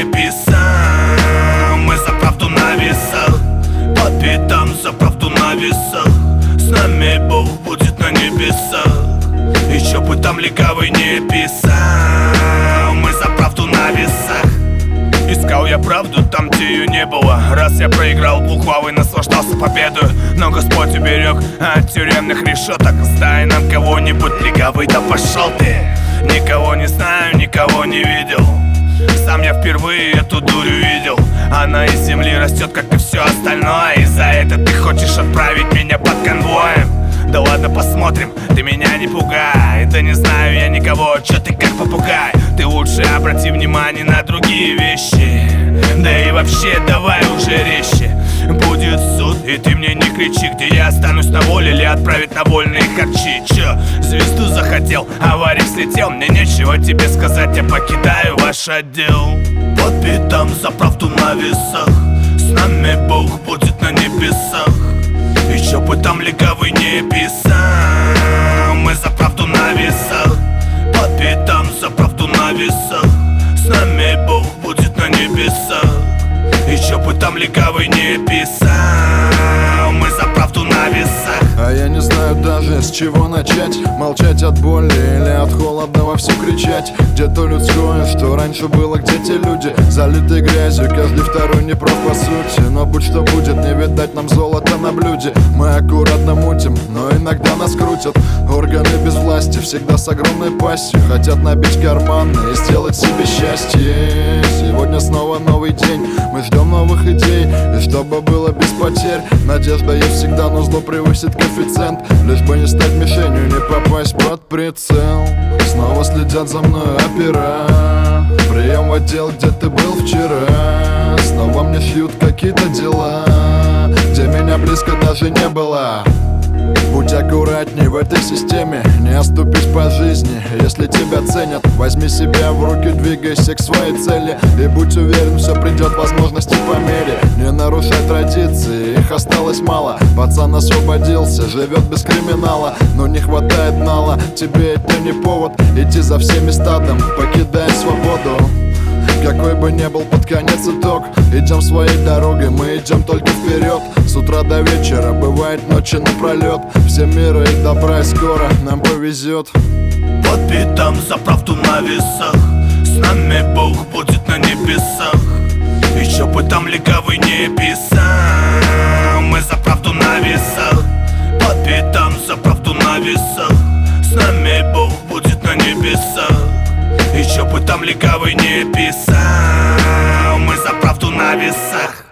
не писал. Мы за правду на весах, по пятам за правду на весах. С нами Бог будет на небесах, еще бы там легавый не писал. Мы за правду на весах. Искал я правду там, где ее не было. Раз я проиграл двухглавый, наслаждался победой, но Господь уберег от тюремных решеток. Сдай нам кого-нибудь легавый, да пошел ты. Никого не знаю, никого не видел. Сам я впервые эту дурь увидел. Она из земли растет, как и все остальное. И за это ты хочешь отправить меня под конвоем? Да ладно, посмотрим, ты меня не пугай. Да не знаю я никого, чё ты как попугай. Ты лучше обрати внимание на другие вещи. Да и вообще давай уже резче. Будет суд, и ты мне не кричи, где я останусь на воле или отправить на вольные харчи. Чё, звезду захотел, аварий слетел. Мне нечего тебе сказать, я покидаю ваш отдел. Под пятам за правду на весах, с нами Бог будет на небесах, еще бы там легавый не писал. Мы за правду на весах, под пятам за правду на весах. С нами Бог будет на небесах, еще бы там легавый не писал. Мы за правду на весах. А я не знаю даже, с чего начать. Молчать от боли или от холода вовсю кричать. Где то людское, что раньше было, где те люди, залитые грязью, каждый второй не прав по сути. Но будь что будет, не видать нам золота на блюде. Мы аккуратно мутим, но иногда нас крутят. Органы без власти, всегда с огромной пастью, хотят набить карманы и сделать себе счастье. Сегодня снова новый день, мы ждем новых идей, и чтобы было без потерь. Надежда есть всегда, но зло превысит коэффициент. Лишь бы не стать мишенью, не попасть под прицел. Снова следят за мной опера. Прием в отдел, где ты был вчера. Снова мне шьют какие-то дела, где меня близко даже не было. Будь аккуратней в этой системе, не оступись по жизни, если тебя ценят. Возьми себя в руки, двигайся к своей цели, и будь уверен, все придет возможности по мере. Не нарушай традиции, их осталось мало. Пацан освободился, живет без криминала, но не хватает нала. Тебе это не повод идти за всеми стадом, покидая свободу. Какой бы ни был под конец итог, идем своей дорогой, мы идем только вперед. С утра до вечера, бывает ночи напролет. Все мира и добра, и скоро нам повезет. Под пятам за правду на весах, с нами Бог будет на небесах, еще бы там легавый не писал. Мы за правду на весах, под пятам за правду на весах. С нами Бог будет на небесах, еще бы там легавый не писал. Мы за правду на весах.